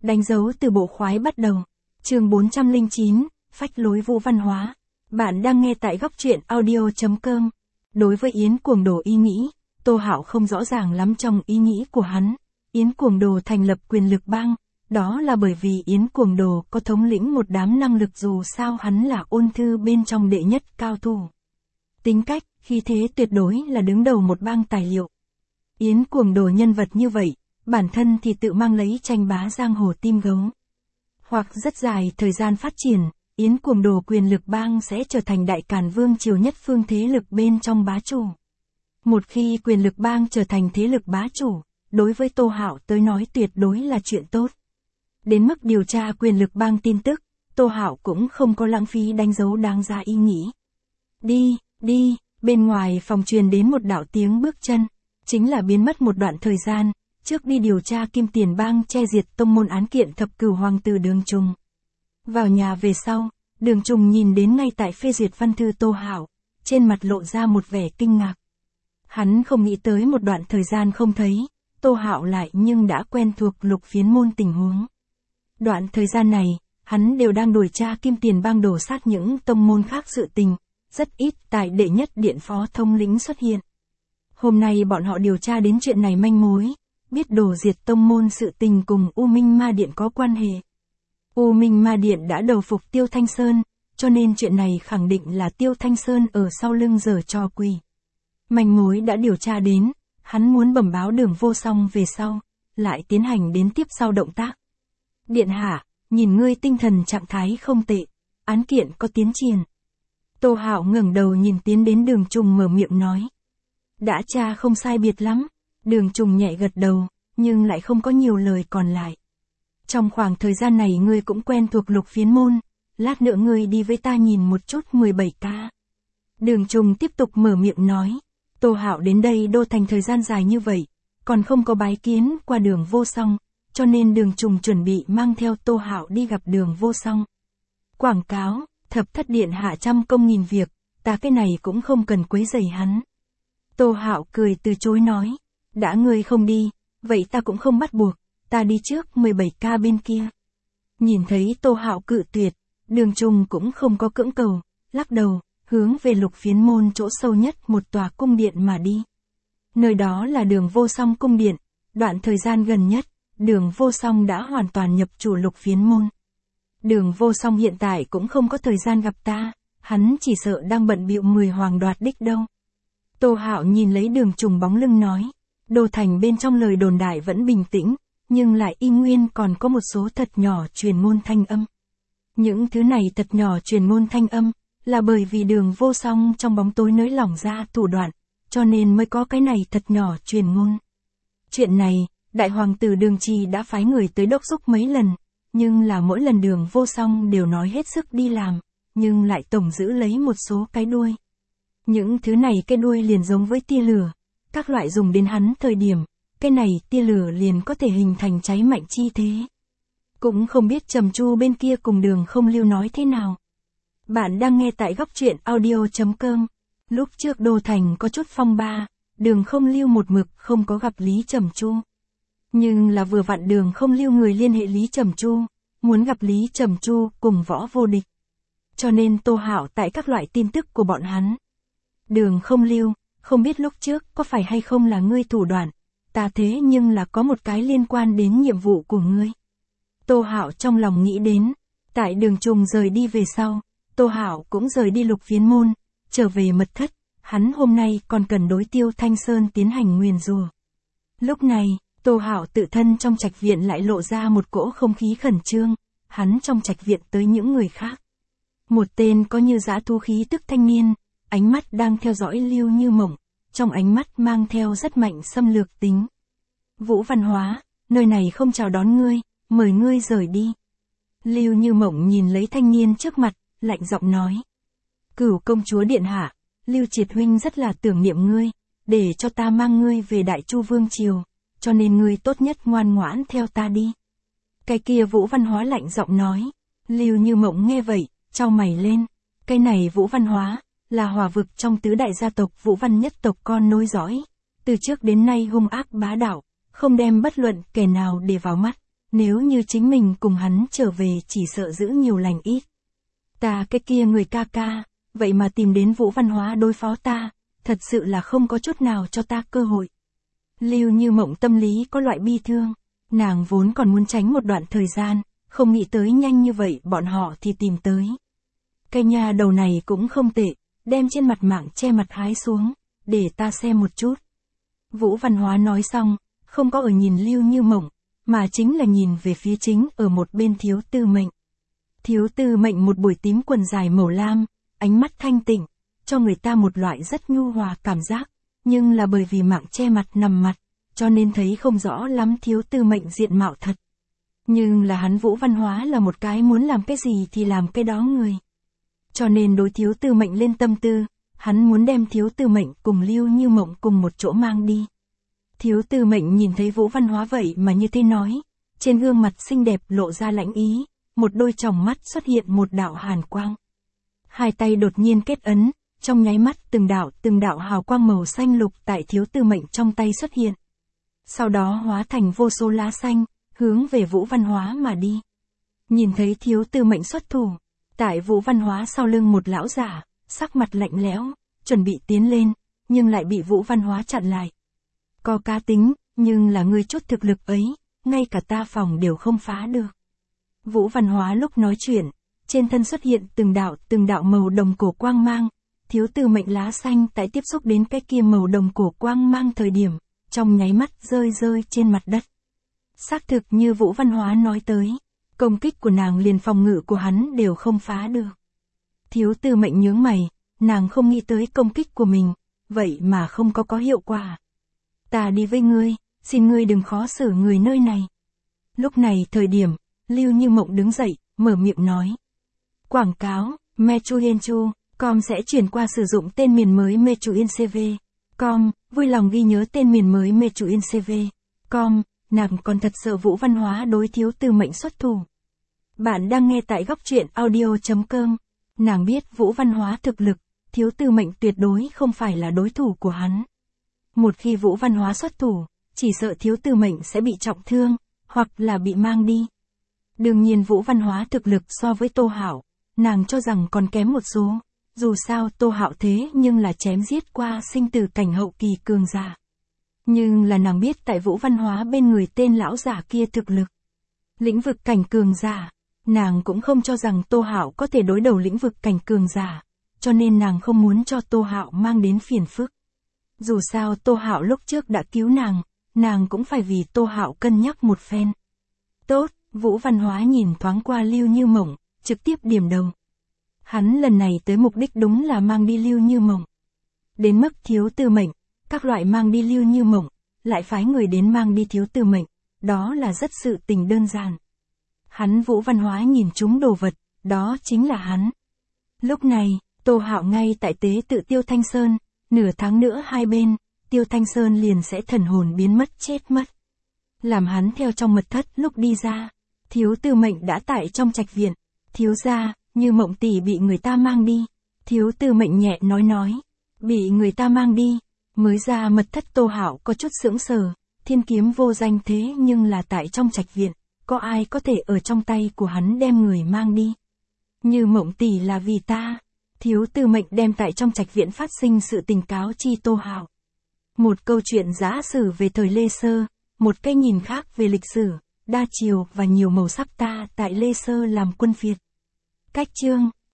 Đánh dấu từ bộ khoái bắt đầu. Chương 409, phách lối Vũ Văn Hóa. Bạn đang nghe tại góc truyện audio.com. Đối với Yến Cuồng Đồ ý nghĩ, Tô Hạo không rõ ràng lắm trong ý nghĩ của hắn. Yến Cuồng Đồ thành lập quyền lực bang, đó là bởi vì Yến Cuồng Đồ có thống lĩnh một đám năng lực, dù sao hắn là ôn thư bên trong đệ nhất cao thủ. Tính cách, khí thế tuyệt đối là đứng đầu một bang tài liệu. Yến Cuồng Đồ nhân vật như vậy, bản thân thì tự mang lấy tranh bá giang hồ tim gấu. Hoặc rất dài thời gian phát triển, Yến Cuồng Đồ quyền lực bang sẽ trở thành đại càn vương triều nhất phương thế lực bên trong bá chủ. Một khi quyền lực bang trở thành thế lực bá chủ, đối với Tô Hạo tới nói tuyệt đối là chuyện tốt. Đến mức điều tra quyền lực bang tin tức, Tô Hạo cũng không có lãng phí đánh dấu đáng giá ý nghĩ. Đi, bên ngoài phòng truyền đến một đạo tiếng bước chân, chính là biến mất một đoạn thời gian, trước đi điều tra Kim Tiền bang che diệt tông môn án kiện thập cửu hoàng tử Đường Trùng. Vào nhà về sau, Đường Trùng nhìn đến ngay tại phê duyệt văn thư Tô Hạo, trên mặt lộ ra một vẻ kinh ngạc. Hắn không nghĩ tới một đoạn thời gian không thấy, Tô Hạo lại nhưng đã quen thuộc Lục Phiến môn tình huống. Đoạn thời gian này, hắn đều đang điều tra Kim Tiền bang đổ sát những tông môn khác sự tình, rất ít tại đệ nhất điện phó thống lĩnh xuất hiện. Hôm nay bọn họ điều tra đến chuyện này manh mối, biết đổ diệt tông môn sự tình cùng U Minh Ma Điện có quan hệ. U Minh Ma Điện đã đầu phục Tiêu Thanh Sơn, cho nên chuyện này khẳng định là Tiêu Thanh Sơn ở sau lưng giở trò quỷ. Manh mối đã điều tra đến, hắn muốn bẩm báo Đường Vô Song về sau, lại tiến hành đến tiếp sau động tác. Điện hạ, nhìn ngươi tinh thần trạng thái không tệ, án kiện có tiến triển. Tô Hạo ngẩng đầu nhìn tiến đến Đường Trùng mở miệng nói. Đã tra không sai biệt lắm. Đường Trùng nhẹ gật đầu, nhưng lại không có nhiều lời còn lại. Trong khoảng thời gian này ngươi cũng quen thuộc Lục Phiến môn, lát nữa ngươi đi với ta nhìn một chút 17K. Đường Trùng tiếp tục mở miệng nói. Tô Hạo đến đây đô thành thời gian dài như vậy, còn không có bái kiến qua Đường Vô Song, cho nên Đường Trùng chuẩn bị mang theo Tô Hạo đi gặp Đường Vô Song. Quảng cáo, Thập Thất điện hạ trăm công nghìn việc, ta cái này cũng không cần quấy rầy hắn. Tô Hạo cười từ chối nói. Đã ngươi không đi, vậy ta cũng không bắt buộc, ta đi trước 17K bên kia. Nhìn thấy Tô Hạo cự tuyệt, Đường Trùng cũng không có cưỡng cầu, lắc đầu, hướng về Lục Phiến môn chỗ sâu nhất một tòa cung điện mà đi. Nơi đó là Đường Vô Song cung điện, đoạn thời gian gần nhất, Đường Vô Song đã hoàn toàn nhập chủ Lục Phiến môn. Đường Vô Song hiện tại cũng không có thời gian gặp ta, hắn chỉ sợ đang bận bịu 10 hoàng đoạt đích đâu. Tô Hạo nhìn lấy Đường Trùng bóng lưng nói. Đô thành bên trong lời đồn đại vẫn bình tĩnh, nhưng lại y nguyên còn có một số thật nhỏ truyền ngôn thanh âm. Những thứ này thật nhỏ truyền ngôn thanh âm, là bởi vì Đường Vô Song trong bóng tối nới lỏng ra thủ đoạn, cho nên mới có cái này thật nhỏ truyền ngôn. Chuyện này, Đại Hoàng tử Đường Trì đã phái người tới đốc thúc mấy lần, nhưng là mỗi lần Đường Vô Song đều nói hết sức đi làm, nhưng lại tổng giữ lấy một số cái đuôi. Những thứ này cái đuôi liền giống với tia lửa. Các loại dùng đến hắn thời điểm, cái này tia lửa liền có thể hình thành cháy mạnh chi thế. Cũng không biết Trầm Chu bên kia cùng Đường Không Lưu nói thế nào. Bạn đang nghe tại góc truyện audio.com. Lúc trước đô thành có chút phong ba, Đường Không Lưu một mực không có gặp Lý Trầm Chu. Nhưng là vừa vặn Đường Không Lưu người liên hệ Lý Trầm Chu, muốn gặp Lý Trầm Chu cùng Võ Vô Địch. Cho nên Tô Hạo tại các loại tin tức của bọn hắn. Đường Không Lưu, không biết lúc trước có phải hay không là ngươi thủ đoạn, ta thế nhưng là có một cái liên quan đến nhiệm vụ của ngươi. Tô Hạo trong lòng nghĩ đến, tại Đường Trùng rời đi về sau, Tô Hạo cũng rời đi Lục Phiến môn, trở về mật thất, hắn hôm nay còn cần đối Tiêu Thanh Sơn tiến hành nguyền rủa. Lúc này, Tô Hạo tự thân trong trạch viện lại lộ ra một cỗ không khí khẩn trương, hắn trong trạch viện tới những người khác. Một tên có như dã thú khí tức thanh niên, ánh mắt đang theo dõi Lưu Như Mộng, trong ánh mắt mang theo rất mạnh xâm lược tính. Vũ Văn Hóa, nơi này không chào đón ngươi, mời ngươi rời đi. Lưu Như Mộng nhìn lấy thanh niên trước mặt, lạnh giọng nói. Cửu công chúa điện hạ, Lưu Triệt huynh rất là tưởng niệm ngươi, để cho ta mang ngươi về Đại Chu vương triều, cho nên ngươi tốt nhất ngoan ngoãn theo ta đi. Cái kia Vũ Văn Hóa lạnh giọng nói. Lưu Như Mộng nghe vậy, chau mày lên. Cái này Vũ Văn Hóa là Hỏa vực trong tứ đại gia tộc Vũ Văn nhất tộc con nối dõi, từ trước đến nay hung ác bá đạo, không đem bất luận kẻ nào để vào mắt. nếu như chính mình cùng hắn trở về chỉ sợ giữ nhiều lành ít. Ta cái kia người ca ca, vậy mà tìm đến Vũ Văn Hóa đối phó ta, thật sự là không có chút nào cho ta cơ hội. Lưu Như Mộng tâm lý có loại bi thương, nàng vốn còn muốn tránh một đoạn thời gian, không nghĩ tới nhanh như vậy bọn họ thì tìm tới. Cái nhà đầu này cũng không tệ, đem trên mặt mạng che mặt hái xuống, để ta xem một chút. Vũ Văn Hóa nói xong, không có ở nhìn Lưu Như Mộng, mà chính là nhìn về phía chính ở một bên Thiếu Tư Mệnh. Thiếu Tư Mệnh một buổi tím quần dài màu lam, ánh mắt thanh tịnh, cho người ta một loại rất nhu hòa cảm giác, nhưng là bởi vì mạng che mặt nằm mặt, cho nên thấy không rõ lắm Thiếu Tư Mệnh diện mạo thật. Nhưng là hắn Vũ Văn Hóa là một cái muốn làm cái gì thì làm cái đó người. Cho nên đối Thiếu Tư Mệnh lên tâm tư, hắn muốn đem Thiếu Tư Mệnh cùng Lưu Như Mộng cùng một chỗ mang đi. Thiếu Tư Mệnh nhìn thấy Vũ Văn Hóa vậy mà như thế nói, trên gương mặt xinh đẹp lộ ra lãnh ý, một đôi tròng mắt xuất hiện một đạo hàn quang. Hai tay đột nhiên kết ấn, trong nháy mắt từng đạo hào quang màu xanh lục tại Thiếu Tư Mệnh trong tay xuất hiện. Sau đó hóa thành vô số lá xanh, hướng về Vũ Văn Hóa mà đi. Nhìn thấy Thiếu Tư Mệnh xuất thủ, tại Vũ Văn Hóa sau lưng một lão giả, sắc mặt lạnh lẽo, chuẩn bị tiến lên, nhưng lại bị Vũ Văn Hóa chặn lại. Có cá tính, nhưng là ngươi chút thực lực ấy, ngay cả ta phòng đều không phá được. Vũ Văn Hóa lúc nói chuyện, trên thân xuất hiện từng đạo màu đồng cổ quang mang, Thiếu Tư Mệnh lá xanh tại tiếp xúc đến cái kia màu đồng cổ quang mang thời điểm, trong nháy mắt rơi trên mặt đất. Xác thực như Vũ Văn Hóa nói tới, công kích của nàng liền phòng ngự của hắn đều không phá được. Thiếu Tư Mệnh nhướng mày, nàng không nghĩ tới công kích của mình, vậy mà không có hiệu quả. Ta đi với ngươi, xin ngươi đừng khó xử người nơi này. Lúc này thời điểm, Lưu Như Mộng đứng dậy, mở miệng nói. Quảng cáo, Mechuyenchu.com sẽ chuyển qua sử dụng tên miền mới Mechuyencv.com, vui lòng ghi nhớ tên miền mới Mechuyencv.com, nàng còn thật sợ Vũ Văn Hóa đối Thiếu Tư Mệnh xuất thủ. Bạn đang nghe tại góc truyện audio.com, nàng biết Vũ Văn Hóa thực lực, Thiếu Tư Mệnh tuyệt đối không phải là đối thủ của hắn. Một khi Vũ Văn Hóa xuất thủ, chỉ sợ Thiếu Tư Mệnh sẽ bị trọng thương, hoặc là bị mang đi. Đương nhiên Vũ Văn Hóa thực lực so với Tô Hạo, nàng cho rằng còn kém một số, dù sao Tô Hạo thế nhưng là chém giết qua sinh tử cảnh hậu kỳ cường giả. Nhưng là nàng biết tại Vũ Văn Hóa bên người tên lão giả kia thực lực. Lĩnh vực cảnh cường giả, nàng cũng không cho rằng Tô Hạo có thể đối đầu lĩnh vực cảnh cường giả, cho nên nàng không muốn cho Tô Hạo mang đến phiền phức. Dù sao Tô Hạo lúc trước đã cứu nàng cũng phải vì Tô Hạo cân nhắc một phen. Tốt, Vũ Văn Hóa nhìn thoáng qua Lưu Như Mộng, trực tiếp điểm đầu. Hắn lần này tới mục đích đúng là mang đi Lưu Như Mộng. Đến mức Thiếu Tư Mệnh, các loại mang đi Lưu Như Mộng, lại phái người đến mang đi Thiếu Tư Mệnh, đó là rất sự tình đơn giản. Hắn Vũ Văn Hóa nhìn chúng đồ vật, đó chính là hắn. Lúc này, Tô Hạo ngay tại tế tự Tiêu Thanh Sơn, nửa tháng nữa hai bên, Tiêu Thanh Sơn liền sẽ thần hồn biến mất chết mất. Làm hắn theo trong mật thất lúc đi ra, Thiếu Tư Mệnh đã tại trong trạch viện. Thiếu gia, Như Mộng tỷ bị người ta mang đi. Thiếu Tư Mệnh nhẹ nói, bị người ta mang đi. Mới ra mật thất Tô Hạo có chút sững sờ, thiên kiếm vô danh thế nhưng là tại trong trạch viện, có ai có thể ở trong tay của hắn đem người mang đi. Như Mộng tỷ là vì ta. Thiếu Tư Mệnh đem tại trong trạch viện phát sinh sự tình cáo chi Tô Hạo. Một câu chuyện giả sử về thời Lê Sơ, một cái nhìn khác về lịch sử, đa chiều và nhiều màu sắc ta tại Lê Sơ làm quân phiệt. Cách chương